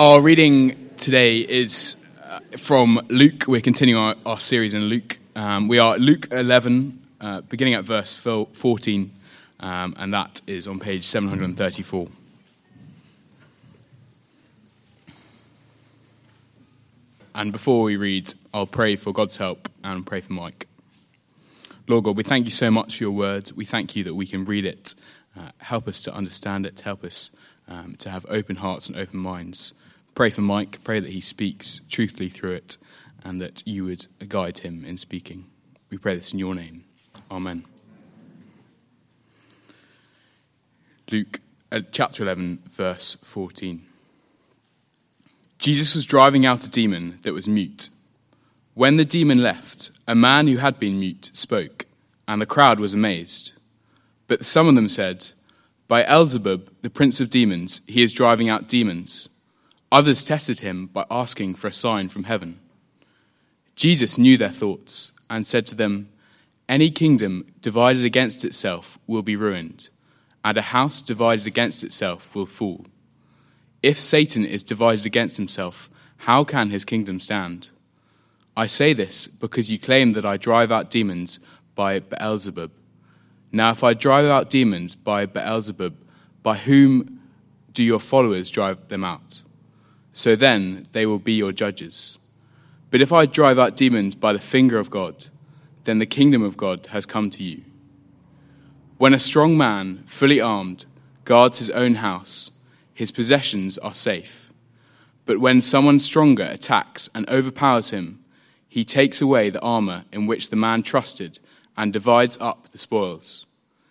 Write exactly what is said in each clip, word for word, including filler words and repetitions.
Our reading today is uh, from Luke. We're continuing our, our series in Luke. Um, we are at Luke eleven, uh, beginning at verse fourteen, um, and that is on page seven hundred thirty-four. And before we read, I'll pray for God's help and pray for Mike. Lord God, we thank you so much for your word. We thank you that we can read it. Uh, help us to understand it. Help us um, to have open hearts and open minds. Pray for Mike. Pray that he speaks truthfully through it and that you would guide him in speaking. We pray this in your name. Amen. Luke uh, chapter eleven, verse fourteen. Jesus was driving out a demon that was mute. When the demon left, a man who had been mute spoke, and the crowd was amazed. But some of them said, "By Beelzebub, the prince of demons, he is driving out demons." Others tested him by asking for a sign from heaven. Jesus knew their thoughts and said to them, "Any kingdom divided against itself will be ruined, and a house divided against itself will fall. If Satan is divided against himself, how can his kingdom stand? I say this because you claim that I drive out demons by Beelzebub. Now if I drive out demons by Beelzebub, by whom do your followers drive them out? So then they will be your judges. But if I drive out demons by the finger of God, then the kingdom of God has come to you. When a strong man, fully armed, guards his own house, his possessions are safe. But when someone stronger attacks and overpowers him, he takes away the armor in which the man trusted and divides up the spoils.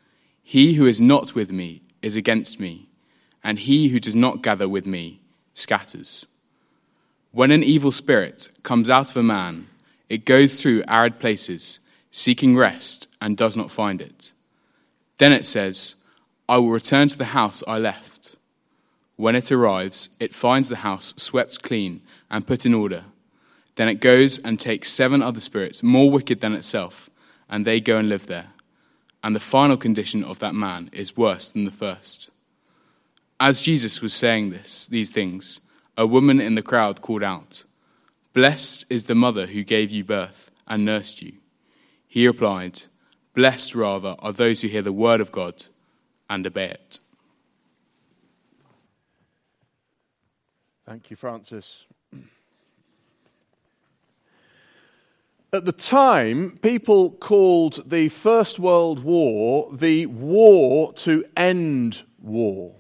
He who is not with me is against me, and he who does not gather with me scatters. When an evil spirit comes out of a man, it goes through arid places, seeking rest, and does not find it. Then it says, 'I will return to the house I left.' When it arrives, it finds the house swept clean and put in order. Then it goes and takes seven other spirits more wicked than itself, and they go and live there. And the final condition of that man is worse than the first." As Jesus was saying this, these things, a woman in the crowd called out, "Blessed is the mother who gave you birth and nursed you." He replied, "Blessed rather are those who hear the word of God and obey it." Thank you, Francis. At the time, people called the First World War the war to end war.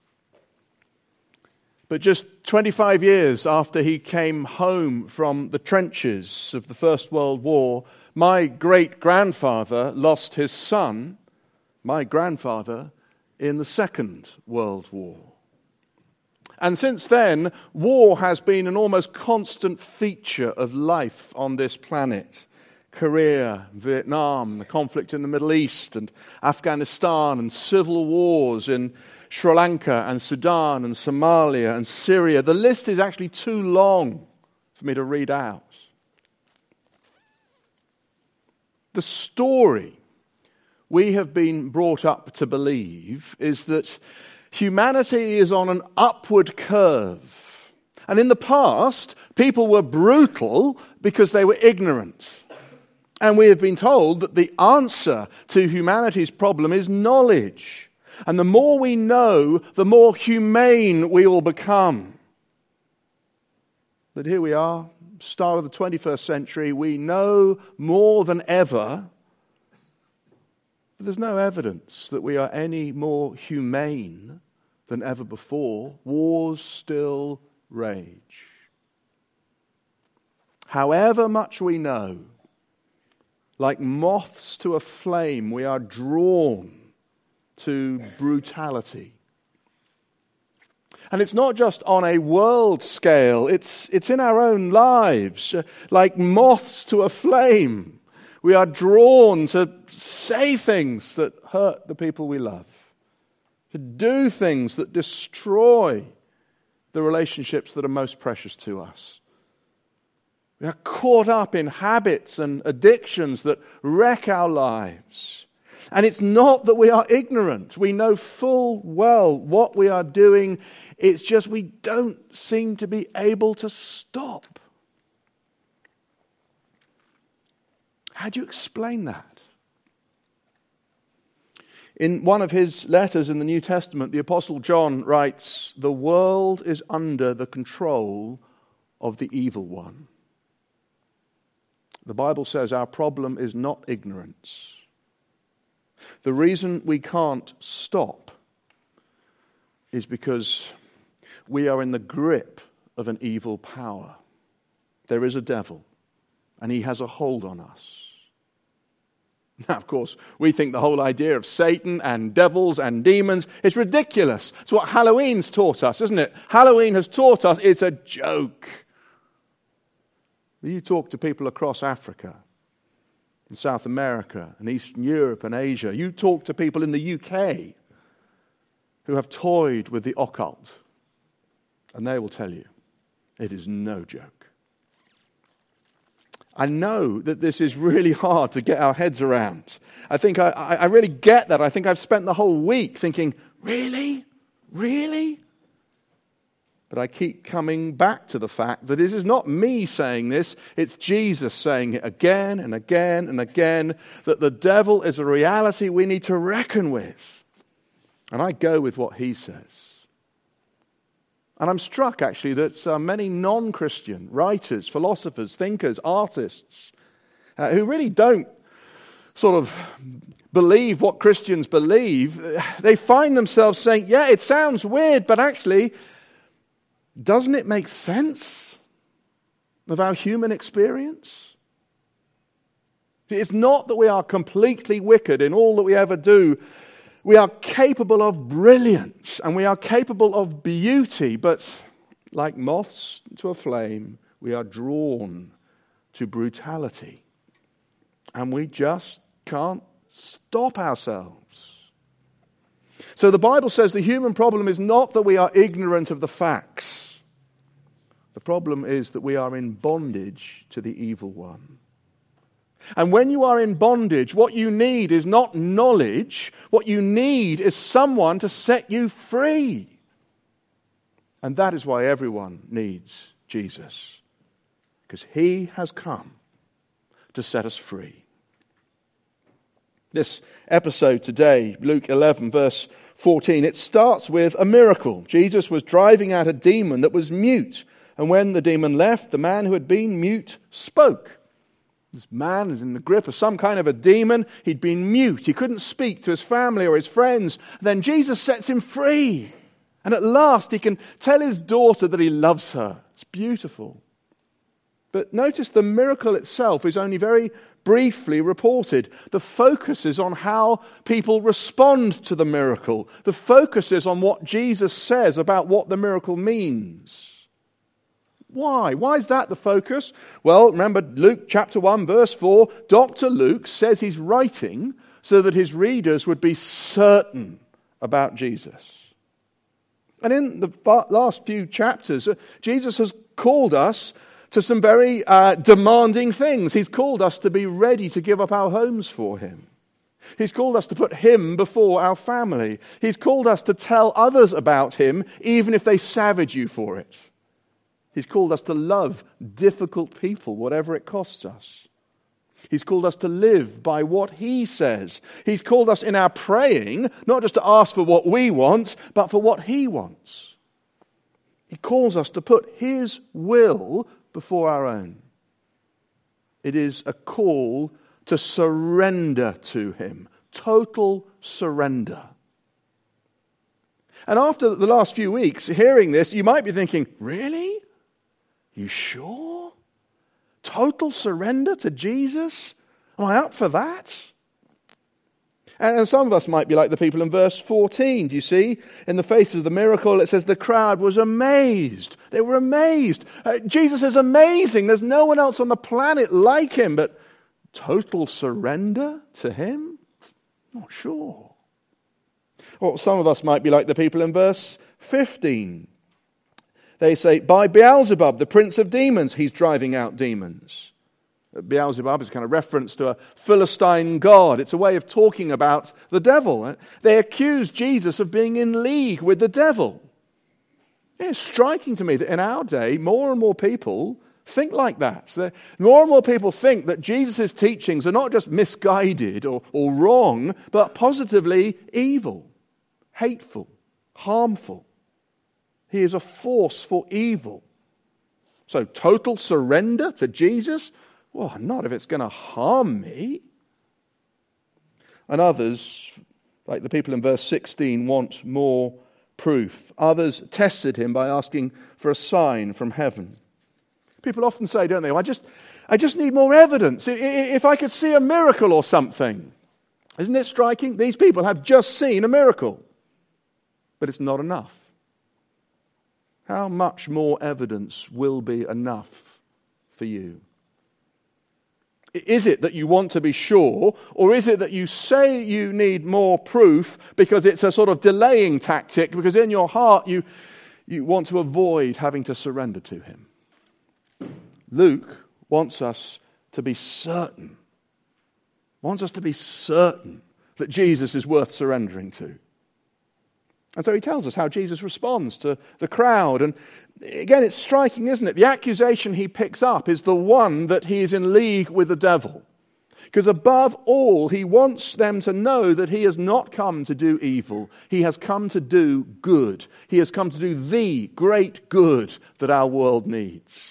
But just twenty-five years after he came home from the trenches of the First World War, my great-grandfather lost his son, my grandfather, in the Second World War. And since then, war has been an almost constant feature of life on this planet. Korea, Vietnam, the conflict in the Middle East, and Afghanistan, and civil wars in Sri Lanka and Sudan and Somalia and Syria. The list is actually too long for me to read out. The story we have been brought up to believe is that humanity is on an upward curve. And in the past, people were brutal because they were ignorant. And we have been told that the answer to humanity's problem is knowledge. And the more we know, the more humane we will become. But here we are, start of the twenty-first century, we know more than ever, but there's no evidence that we are any more humane than ever before. Wars still rage. However much we know, like moths to a flame, we are drawn to brutality. And it's not just on a world scale, it's, it's in our own lives. Like moths to a flame, we are drawn to say things that hurt the people we love, to do things that destroy the relationships that are most precious to us. We are caught up in habits and addictions that wreck our lives. And it's not that we are ignorant. We know full well what we are doing. It's just we don't seem to be able to stop. How do you explain that? In one of his letters in the New Testament, the Apostle John writes, "The world is under the control of the evil one." The Bible says our problem is not ignorance. The reason we can't stop is because we are in the grip of an evil power. There is a devil, and he has a hold on us. Now, of course, we think the whole idea of Satan and devils and demons is ridiculous. It's what Halloween's taught us, isn't it? Halloween has taught us it's a joke. You talk to people across Africa, in South America, and Eastern Europe and Asia. You talk to people in the U K who have toyed with the occult, and they will tell you it is no joke. I know that this is really hard to get our heads around. I think I, I really get that. I think I've spent the whole week thinking, really? Really? But I keep coming back to the fact that this is not me saying this, it's Jesus saying it again and again and again, that the devil is a reality we need to reckon with. And I go with what he says. And I'm struck, actually, that uh, many non-Christian writers, philosophers, thinkers, artists, uh, who really don't sort of believe what Christians believe, they find themselves saying, yeah, it sounds weird, but actually, doesn't it make sense of our human experience? It's not that we are completely wicked in all that we ever do. We are capable of brilliance and we are capable of beauty, but like moths to a flame, we are drawn to brutality. And we just can't stop ourselves. So the Bible says the human problem is not that we are ignorant of the facts. The problem is that we are in bondage to the evil one. And when you are in bondage, what you need is not knowledge. What you need is someone to set you free. And that is why everyone needs Jesus. Because he has come to set us free. This episode today, Luke eleven, verse fourteen, it starts with a miracle. Jesus was driving out a demon that was mute. And when the demon left, the man who had been mute spoke. This man is in the grip of some kind of a demon. He'd been mute. He couldn't speak to his family or his friends. Then Jesus sets him free. And at last he can tell his daughter that he loves her. It's beautiful. But notice the miracle itself is only very briefly reported. The focus is on how people respond to the miracle. The focus is on what Jesus says about what the miracle means. Why? Why is that the focus? Well, remember Luke chapter one, verse four. Doctor Luke says he's writing so that his readers would be certain about Jesus. And in the last few chapters, Jesus has called us to some very uh, demanding things. He's called us to be ready to give up our homes for him. He's called us to put him before our family. He's called us to tell others about him, even if they savage you for it. He's called us to love difficult people, whatever it costs us. He's called us to live by what he says. He's called us in our praying, not just to ask for what we want, but for what he wants. He calls us to put his will before our own. It is a call to surrender to him. Total surrender. And after the last few weeks, hearing this, you might be thinking, really? You sure? Total surrender to Jesus? Am I up for that? And some of us might be like the people in verse fourteen. Do you see? In the face of the miracle, it says the crowd was amazed. They were amazed. Uh, Jesus is amazing. There's no one else on the planet like him. But total surrender to him? Not sure. Or some of us might be like the people in verse fifteen. They say, by Beelzebub, the prince of demons, he's driving out demons. Beelzebub is a kind of reference to a Philistine god. It's a way of talking about the devil. They accuse Jesus of being in league with the devil. It's striking to me that in our day, more and more people think like that. So more and more people think that Jesus' teachings are not just misguided or, or wrong, but positively evil, hateful, harmful. He is a force for evil. So total surrender to Jesus? Well, not if it's going to harm me. And others, like the people in verse sixteen, want more proof. Others tested him by asking for a sign from heaven. People often say, don't they, well, I just, I just need more evidence. If I could see a miracle or something. Isn't it striking? These people have just seen a miracle. But it's not enough. How much more evidence will be enough for you? Is it that you want to be sure, or is it that you say you need more proof because it's a sort of delaying tactic, because in your heart you, you want to avoid having to surrender to him? Luke wants us to be certain, wants us to be certain that Jesus is worth surrendering to. And so he tells us how Jesus responds to the crowd. And again, it's striking, isn't it? The accusation he picks up is the one that he is in league with the devil. Because above all, he wants them to know that he has not come to do evil. He has come to do good. He has come to do the great good that our world needs.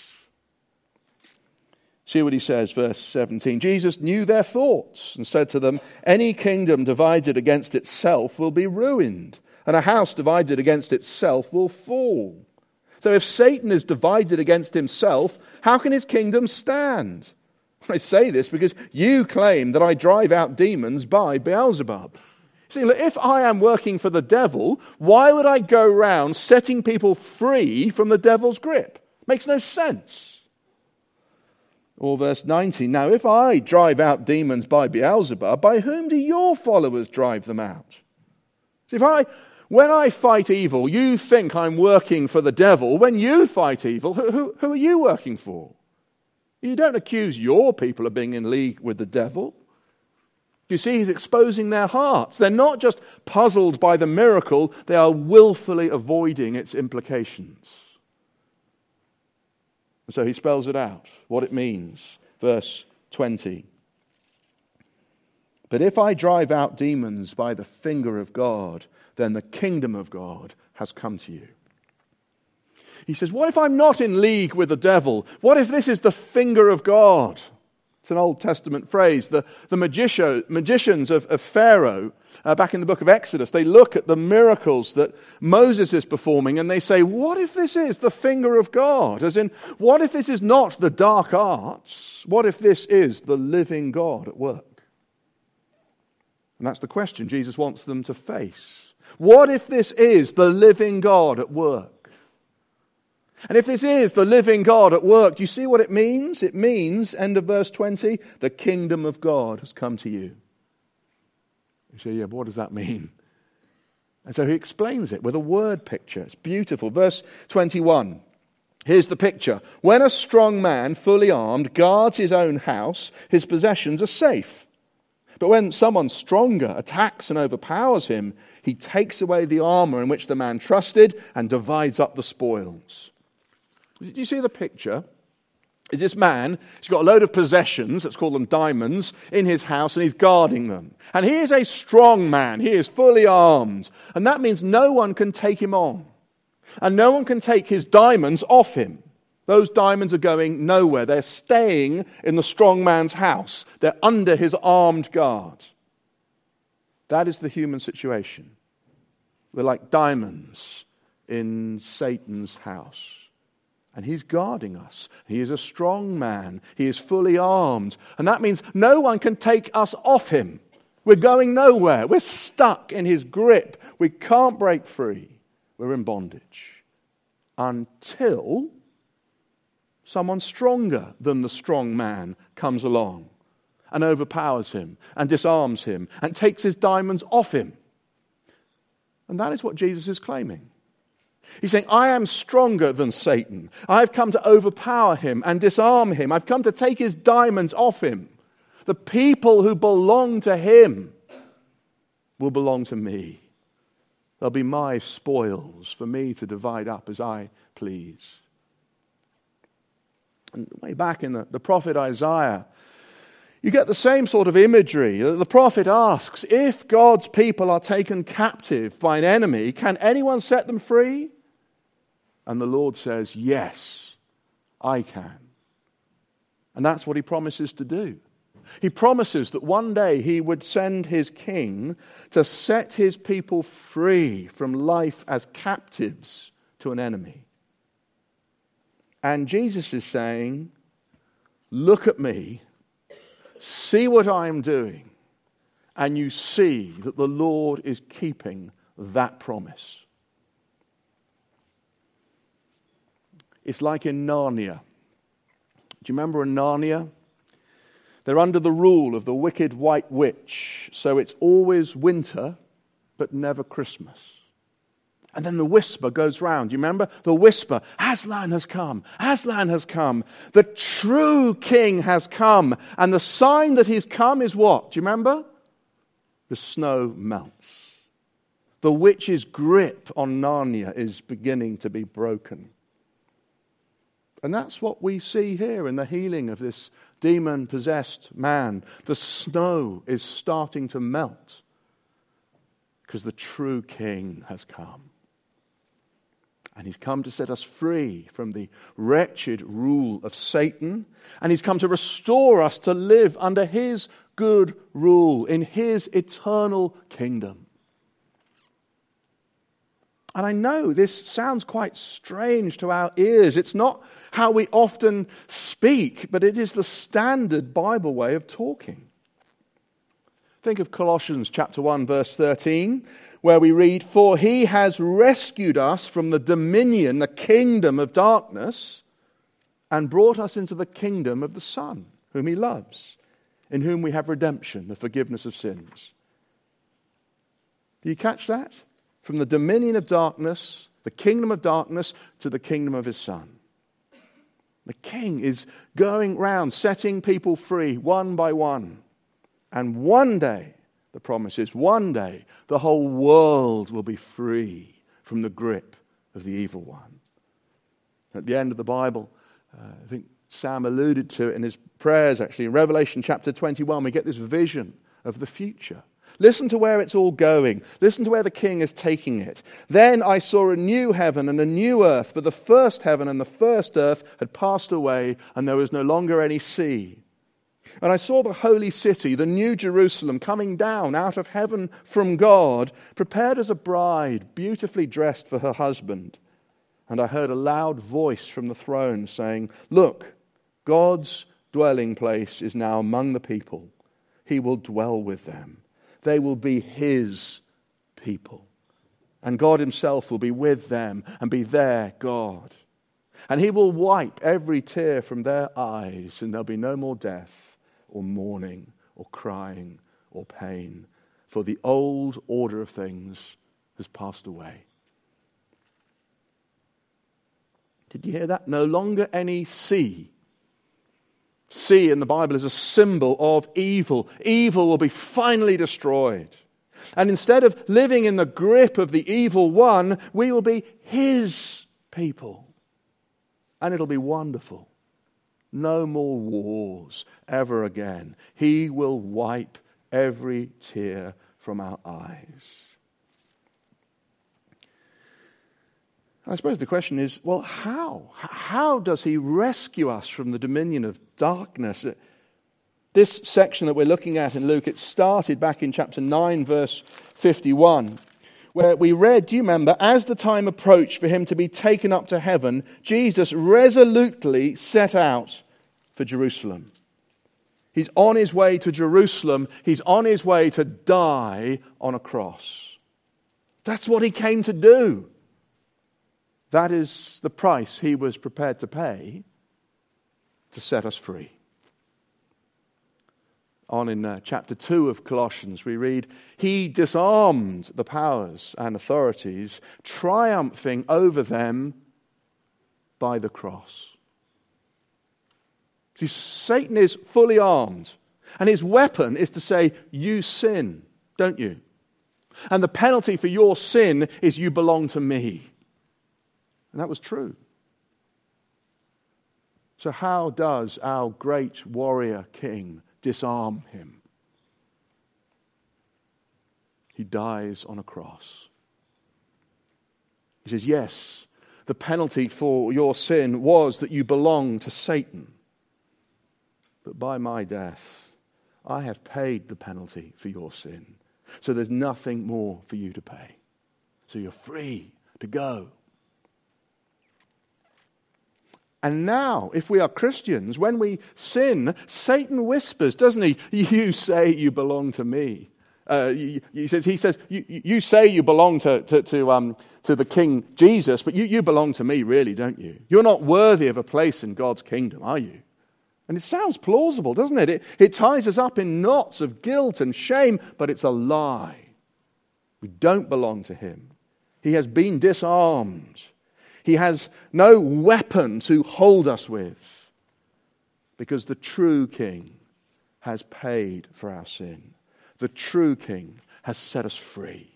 See what he says, verse seventeen. Jesus knew their thoughts and said to them, "Any kingdom divided against itself will be ruined, and a house divided against itself will fall. So if Satan is divided against himself, how can his kingdom stand? I say this because you claim that I drive out demons by Beelzebub. See, look, if I am working for the devil, why would I go round setting people free from the devil's grip? Makes no sense." Or verse nineteen, "Now if I drive out demons by Beelzebub, by whom do your followers drive them out? See, if I... When I fight evil, you think I'm working for the devil. When you fight evil, who, who, who are you working for? You don't accuse your people of being in league with the devil. You see, he's exposing their hearts. They're not just puzzled by the miracle, they are willfully avoiding its implications. And so he spells it out, what it means. Verse twenty. "But if I drive out demons by the finger of God, then the kingdom of God has come to you." He says, what if I'm not in league with the devil? What if this is the finger of God? It's an Old Testament phrase. The, the magician, magicians of, of Pharaoh, uh, back in the book of Exodus, they look at the miracles that Moses is performing and they say, what if this is the finger of God? As in, what if this is not the dark arts? What if this is the living God at work? And that's the question Jesus wants them to face. What if this is the living God at work? And if this is the living God at work, do you see what it means? It means, end of verse twenty, the kingdom of God has come to you. You say, yeah, but what does that mean? And so he explains it with a word picture. It's beautiful. Verse twenty-one. Here's the picture. When a strong man, fully armed, guards his own house, his possessions are safe. But when someone stronger attacks and overpowers him, he takes away the armor in which the man trusted and divides up the spoils. Did you see the picture? Is this man, he's got a load of possessions, let's call them diamonds, in his house, and he's guarding them. And he is a strong man. He is fully armed. And that means no one can take him on. And no one can take his diamonds off him. Those diamonds are going nowhere. They're staying in the strong man's house. They're under his armed guard. That is the human situation. We're like diamonds in Satan's house. And he's guarding us. He is a strong man. He is fully armed. And that means no one can take us off him. We're going nowhere. We're stuck in his grip. We can't break free. We're in bondage. Until someone stronger than the strong man comes along and overpowers him and disarms him and takes his diamonds off him. And that is what Jesus is claiming. He's saying, I am stronger than Satan. I've come to overpower him and disarm him. I've come to take his diamonds off him. The people who belong to him will belong to me. They'll be my spoils for me to divide up as I please. And way back in the, the prophet Isaiah, you get the same sort of imagery. The prophet asks, if God's people are taken captive by an enemy, can anyone set them free? And the Lord says, yes, I can. And that's what he promises to do. He promises that one day he would send his king to set his people free from life as captives to an enemy. And Jesus is saying, look at me, see what I am doing, and you see that the Lord is keeping that promise. It's like in Narnia. Do you remember in Narnia? They're under the rule of the wicked white witch, so it's always winter, but never Christmas. And then the whisper goes round. Do you remember? The whisper, Aslan has come, Aslan has come. The true king has come. And the sign that he's come is what? Do you remember? The snow melts. The witch's grip on Narnia is beginning to be broken. And that's what we see here in the healing of this demon-possessed man. The snow is starting to melt because the true king has come. And he's come to set us free from the wretched rule of Satan. And he's come to restore us to live under his good rule in his eternal kingdom. And I know this sounds quite strange to our ears. It's not how we often speak, but it is the standard Bible way of talking. Think of Colossians chapter one, verse thirteen, where we read, for he has rescued us from the dominion, the kingdom of darkness, and brought us into the kingdom of the Son, whom he loves, in whom we have redemption, the forgiveness of sins. Do you catch that? From the dominion of darkness, the kingdom of darkness, to the kingdom of his Son. The king is going round setting people free one by one. And one day, the promise is, one day, the whole world will be free from the grip of the evil one. At the end of the Bible, uh, I think Sam alluded to it in his prayers actually. In Revelation chapter twenty-one, we get this vision of the future. Listen to where it's all going. Listen to where the king is taking it. Then I saw a new heaven and a new earth, for the first heaven and the first earth had passed away, and there was no longer any sea. And I saw the holy city, the new Jerusalem, coming down out of heaven from God, prepared as a bride, beautifully dressed for her husband. And I heard a loud voice from the throne saying, look, God's dwelling place is now among the people. He will dwell with them. They will be his people. And God himself will be with them and be their God. And he will wipe every tear from their eyes, and there'll be no more death or mourning or crying or pain, for the old order of things has passed away. Did you hear that? No longer any sea. Sea in the Bible is a symbol of evil. Evil will be finally destroyed. And instead of living in the grip of the evil one, we will be his people. And it'll be wonderful. No more wars ever again. He will wipe every tear from our eyes. I suppose the question is, well, how? How does he rescue us from the dominion of darkness? This section that we're looking at in Luke, it started back in chapter nine, verse fifty-one, where we read, do you remember, as the time approached for him to be taken up to heaven, Jesus resolutely set out for Jerusalem. He's on his way to Jerusalem. He's on his way to die on a cross. That's what he came to do. That is the price he was prepared to pay to set us free. On in uh, chapter two of Colossians, we read, he disarmed the powers and authorities, triumphing over them by the cross. See, Satan is fully armed, and his weapon is to say, you sin, don't you? And the penalty for your sin is you belong to me. And that was true. So how does our great warrior king disarm him? He dies on a cross. He says, yes, the penalty for your sin was that you belong to Satan. But by my death, I have paid the penalty for your sin. So there's nothing more for you to pay. So you're free to go. And now, if we are Christians, when we sin, Satan whispers, doesn't he? You say you belong to me. Uh, he says, he says you, you say you belong to, to, to, um, to the King Jesus, but you, you belong to me, really, don't you? You're not worthy of a place in God's kingdom, are you? And it sounds plausible, doesn't it? It, it ties us up in knots of guilt and shame, but it's a lie. We don't belong to him. He has been disarmed. He has no weapon to hold us with, because the true King has paid for our sin. The true King has set us free.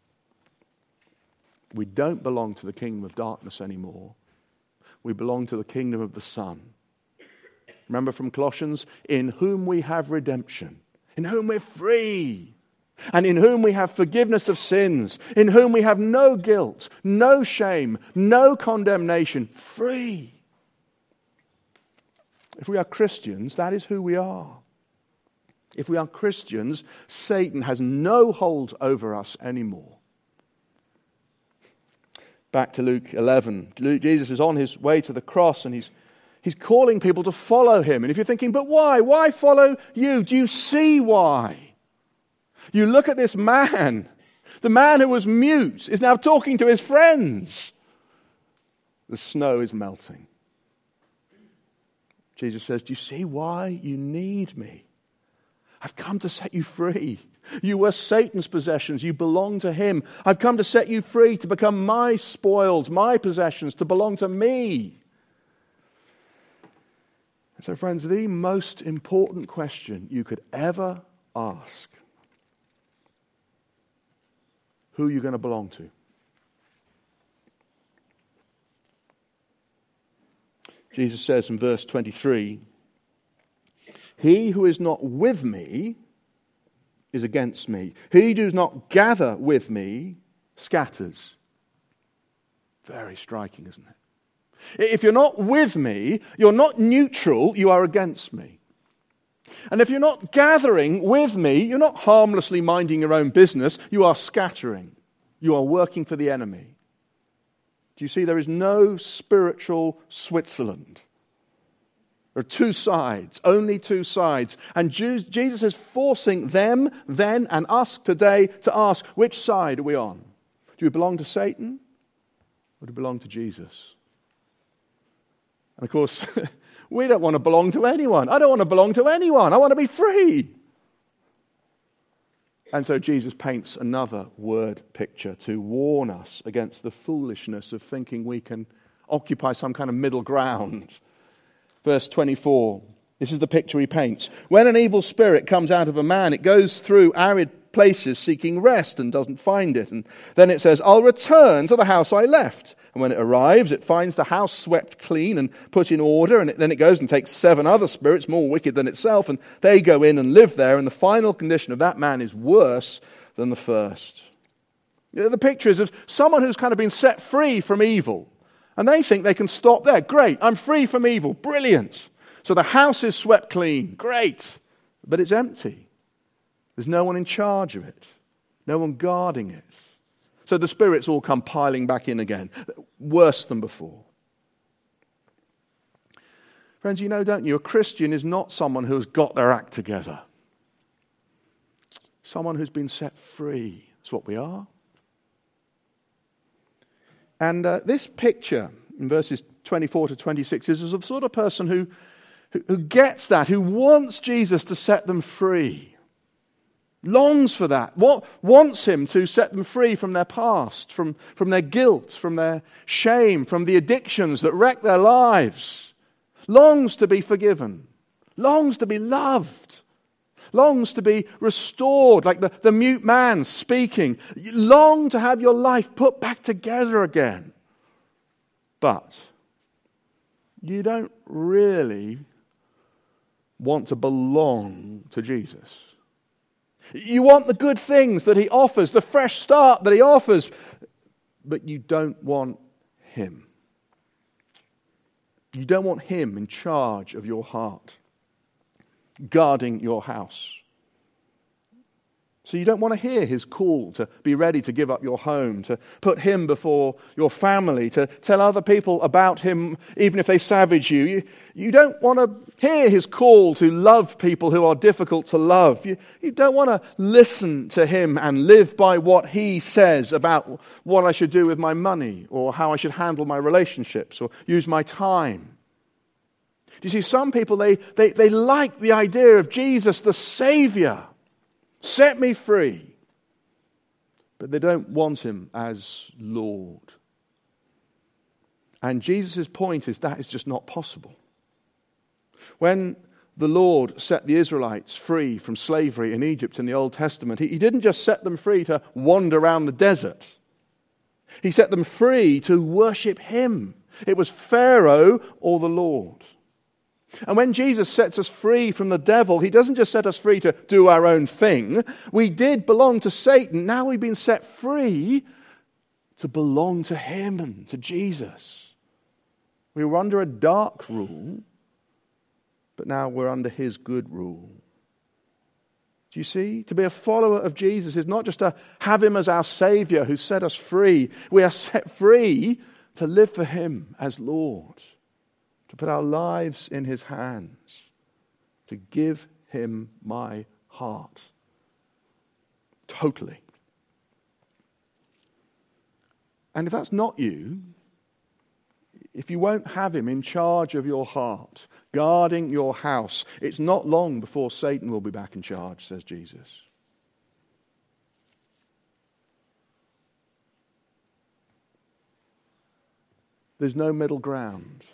We don't belong to the kingdom of darkness anymore. We belong to the kingdom of the Son. Remember from Colossians, in whom we have redemption, in whom we're free, and in whom we have forgiveness of sins, in whom we have no guilt, no shame, no condemnation, free. If we are Christians, that is who we are. If we are Christians, Satan has no hold over us anymore. Back to Luke eleven. Luke, Jesus is on his way to the cross, and he's He's calling people to follow him. And if you're thinking, but why? Why follow you? Do you see why? You look at this man. The man who was mute is now talking to his friends. The snow is melting. Jesus says, do you see why you need me? I've come to set you free. You were Satan's possessions. You belong to him. I've come to set you free, to become my spoils, my possessions, to belong to me. So friends, the most important question you could ever ask, who are you going to belong to? Jesus says in verse twenty-three, he who is not with me is against me. He who does not gather with me scatters. Very striking, isn't it? If you're not with me, you're not neutral, you are against me. And if you're not gathering with me, you're not harmlessly minding your own business, you are scattering. You are working for the enemy. Do you see, there is no spiritual Switzerland. There are two sides, only two sides. And Jesus is forcing them then and us today to ask, which side are we on? Do we belong to Satan or do we belong to Jesus? And of course, we don't want to belong to anyone. I don't want to belong to anyone. I want to be free. And so Jesus paints another word picture to warn us against the foolishness of thinking we can occupy some kind of middle ground. Verse twenty-four, this is the picture he paints. When an evil spirit comes out of a man, it goes through arid places seeking rest and doesn't find it. And then it says, I'll return to the house I left. And when it arrives, it finds the house swept clean and put in order. And it, then it goes and takes seven other spirits more wicked than itself. And they go in and live there. And the final condition of that man is worse than the first. You know, the picture is of someone who's kind of been set free from evil. And they think they can stop there. Great, I'm free from evil. Brilliant. So the house is swept clean. Great. But it's empty. There's no one in charge of it. No one guarding it. So the spirits all come piling back in again. Worse than before. Friends, you know, don't you? A Christian is not someone who has got their act together. Someone who's been set free. That's what we are. And uh, this picture in verses twenty-four to twenty-six is of the sort of person who, who, who gets that, who wants Jesus to set them free, longs for that, what, wants him to set them free from their past, from, from their guilt, from their shame, from the addictions that wreck their lives, longs to be forgiven, longs to be loved, longs to be restored, like the, the mute man speaking. You long to have your life put back together again. But you don't really want to belong to Jesus. You want the good things that he offers, the fresh start that he offers, but you don't want him. You don't want him in charge of your heart, guarding your house. So you don't want to hear his call to be ready to give up your home, to put him before your family, to tell other people about him even if they savage you. You, you don't want to hear his call to love people who are difficult to love. You, you don't want to listen to him and live by what he says about what I should do with my money or how I should handle my relationships or use my time. Do you see, some people, they, they, they like the idea of Jesus, the Savior. Set me free. But they don't want him as Lord. And Jesus' point is that is just not possible. When the Lord set the Israelites free from slavery in Egypt in the Old Testament, he, he didn't just set them free to wander around the desert. He set them free to worship him. It was Pharaoh or the Lord. And when Jesus sets us free from the devil, he doesn't just set us free to do our own thing. We did belong to Satan. Now we've been set free to belong to him and to Jesus. We were under a dark rule, but now we're under his good rule. Do you see? To be a follower of Jesus is not just to have him as our Savior who set us free. We are set free to live for him as Lord. To put our lives in his hands, to give him my heart. Totally. And if that's not you, if you won't have him in charge of your heart, guarding your house, it's not long before Satan will be back in charge, says Jesus. There's no middle ground.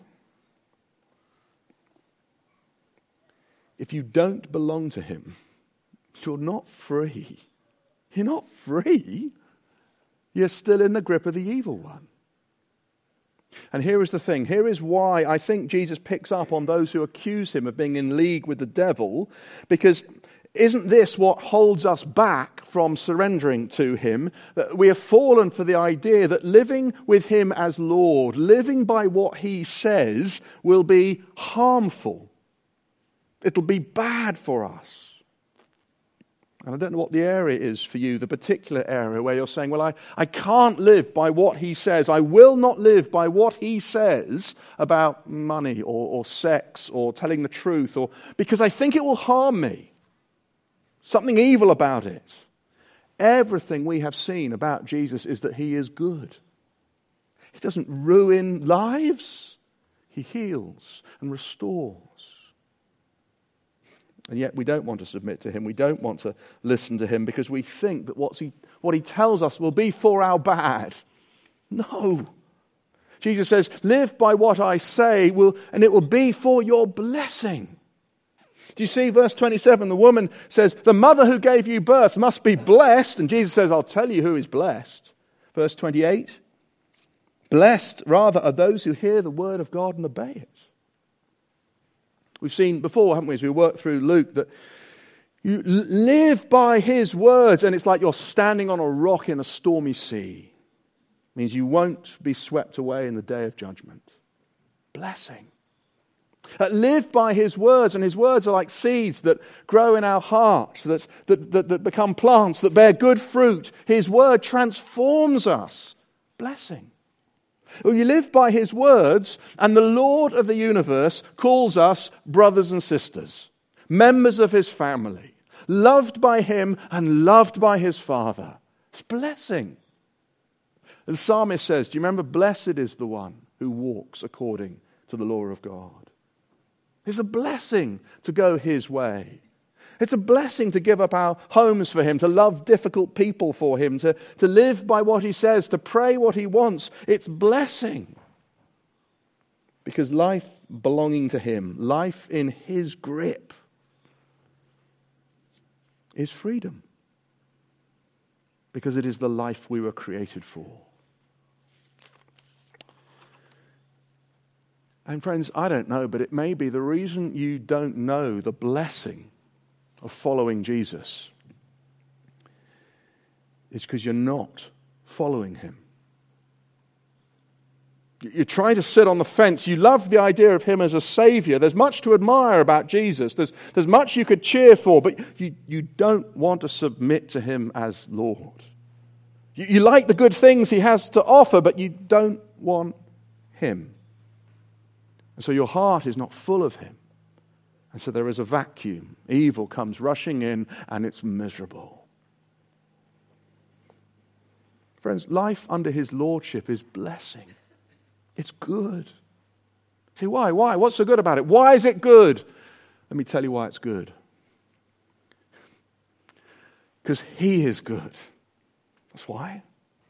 If you don't belong to him, you're not free. You're not free. You're still in the grip of the evil one. And here is the thing. Here is why I think Jesus picks up on those who accuse him of being in league with the devil. Because isn't this what holds us back from surrendering to him? That we have fallen for the idea that living with him as Lord, living by what he says, will be harmful. It'll be bad for us. And I don't know what the area is for you, the particular area where you're saying, well, I, I can't live by what he says. I will not live by what he says about money or, or sex or telling the truth, or because I think it will harm me. Something evil about it. Everything we have seen about Jesus is that he is good. He doesn't ruin lives. He heals and restores. And yet we don't want to submit to him. We don't want to listen to him because we think that what's he, what he tells us will be for our bad. No. Jesus says, live by what I say, will, and it will be for your blessing. Do you see verse twenty-seven? The woman says, the mother who gave you birth must be blessed. And Jesus says, I'll tell you who is blessed. Verse twenty-eight, blessed rather are those who hear the word of God and obey it. We've seen before, haven't we, as we work through Luke, that you live by his words, and it's like you're standing on a rock in a stormy sea. It means you won't be swept away in the day of judgment. Blessing. Uh, live by his words, and his words are like seeds that grow in our heart, that, that, that, that become plants, that bear good fruit. His word transforms us. Blessing. Well, you live by his words, and the Lord of the universe calls us brothers and sisters, members of his family, loved by him and loved by his Father. It's blessing. The psalmist says, do you remember, blessed is the one who walks according to the law of God. It's a blessing to go his way. It's a blessing to give up our homes for him, to love difficult people for him, to, to live by what he says, to pray what he wants. It's blessing. Because life belonging to him, life in his grip, is freedom. Because it is the life we were created for. And friends, I don't know, but it may be the reason you don't know the blessing of following Jesus is because you're not following him. You try to sit on the fence. You love the idea of him as a savior. There's much to admire about Jesus. There's, there's much you could cheer for, but you, you don't want to submit to him as Lord. You, you like the good things he has to offer, but you don't want him. And so your heart is not full of him. And so there is a vacuum. Evil comes rushing in, and it's miserable. Friends, life under his lordship is blessing. It's good. See, why? Why? What's so good about it? Why is it good? Let me tell you why it's good. Because he is good. That's why.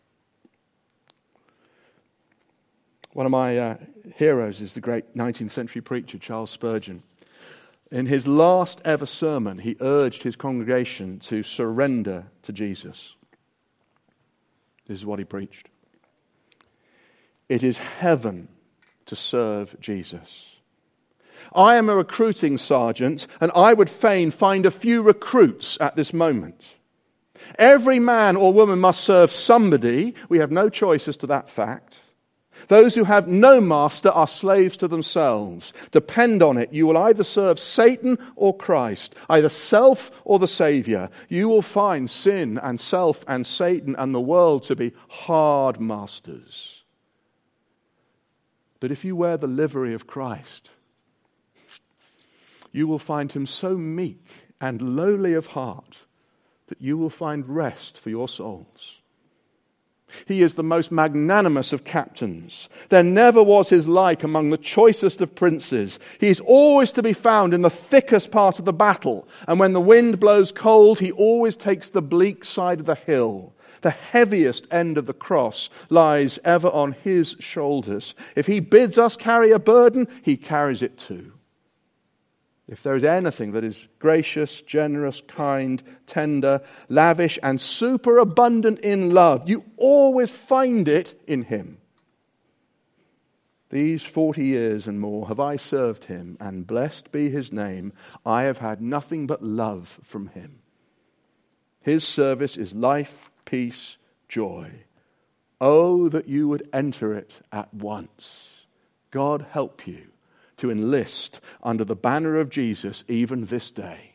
One of my uh, heroes is the great nineteenth century preacher, Charles Spurgeon. In his last ever sermon, he urged his congregation to surrender to Jesus. This is what he preached. It is heaven to serve Jesus. I am a recruiting sergeant, and I would fain find a few recruits at this moment. Every man or woman must serve somebody. We have no choice as to that fact. Those who have no master are slaves to themselves. Depend on it. You will either serve Satan or Christ, either self or the Savior. You will find sin and self and Satan and the world to be hard masters. But if you wear the livery of Christ, you will find him so meek and lowly of heart that you will find rest for your souls. He is the most magnanimous of captains. There never was his like among the choicest of princes. He is always to be found in the thickest part of the battle, and when the wind blows cold, he always takes the bleak side of the hill. The heaviest end of the cross lies ever on his shoulders. If he bids us carry a burden, he carries it too. If there is anything that is gracious, generous, kind, tender, lavish, and superabundant in love, you always find it in him. These forty years and more have I served him, and blessed be his name, I have had nothing but love from him. His service is life, peace, joy. Oh, that you would enter it at once. God help you to enlist under the banner of Jesus even this day.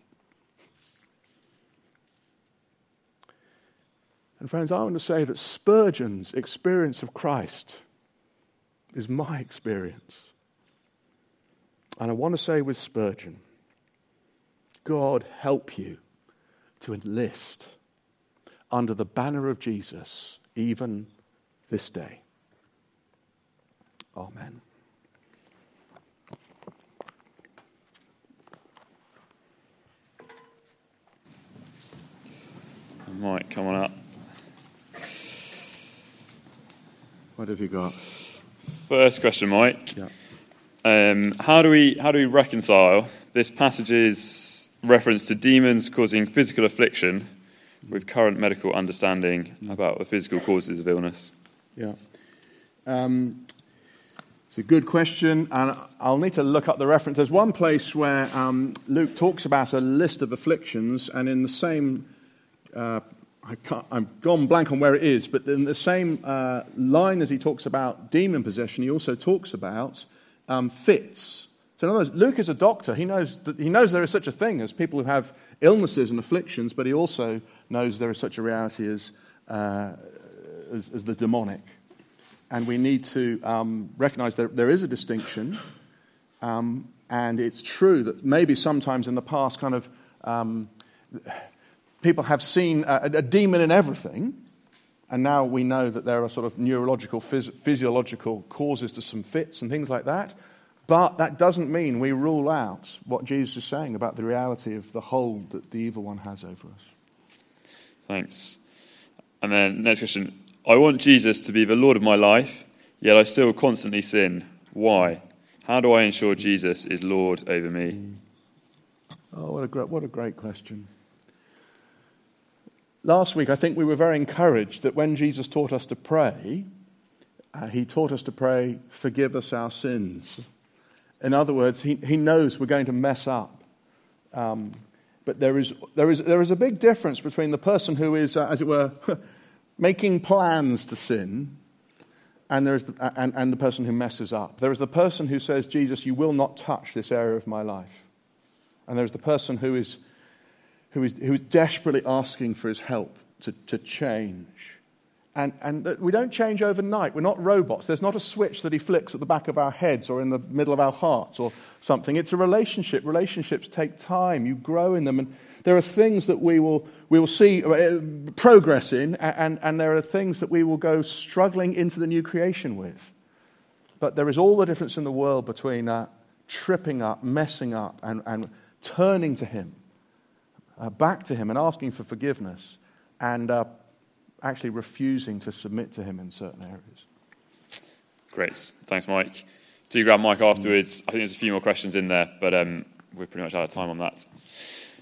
And friends, I want to say that Spurgeon's experience of Christ is my experience. And I want to say with Spurgeon, God help you to enlist under the banner of Jesus even this day. Amen. Mike, come on up. What have you got? First question, Mike. Yeah. Um, how do we how do we reconcile this passage's reference to demons causing physical affliction with current medical understanding about the physical causes of illness? Yeah. Um, it's a good question, and I'll need to look up the reference. There's one place where um, Luke talks about a list of afflictions, and in the same Uh, I can't, I've gone blank on where it is, but in the same uh, line as he talks about demon possession, he also talks about um, fits. So in other words, Luke is a doctor. He knows that he knows there is such a thing as people who have illnesses and afflictions, but he also knows there is such a reality as uh, as, as the demonic. And we need to um, recognize that there is a distinction, um, and it's true that maybe sometimes in the past, kind of. Um, People have seen a, a demon in everything, and now we know that there are sort of neurological, phys- physiological causes to some fits and things like that. But that doesn't mean we rule out what Jesus is saying about the reality of the hold that the evil one has over us. Thanks. And then next question. I want Jesus to be the Lord of my life, yet I still constantly sin. Why? How do I ensure Jesus is Lord over me? Oh, what a great, what a great question. Last week, I think we were very encouraged that when Jesus taught us to pray, uh, he taught us to pray, forgive us our sins. In other words, he, he knows we're going to mess up. Um, but there is, there is, there is a big difference between the person who is, uh, as it were, making plans to sin and, there is the, and, and the person who messes up. There is the person who says, Jesus, you will not touch this area of my life. And there is the person who is who is who is desperately asking for his help to, to change. And and we don't change overnight. We're not robots. There's not a switch that he flicks at the back of our heads or in the middle of our hearts or something. It's a relationship. Relationships take time. You grow in them. And there are things that we will we will see progress in, and, and there are things that we will go struggling into the new creation with. But there is all the difference in the world between uh, tripping up, messing up, and, and turning to him. Uh, back to him and asking for forgiveness, and uh, actually refusing to submit to him in certain areas. Great. Thanks, Mike. Do grab Mike afterwards. I think there's a few more questions in there, but um, we're pretty much out of time on that.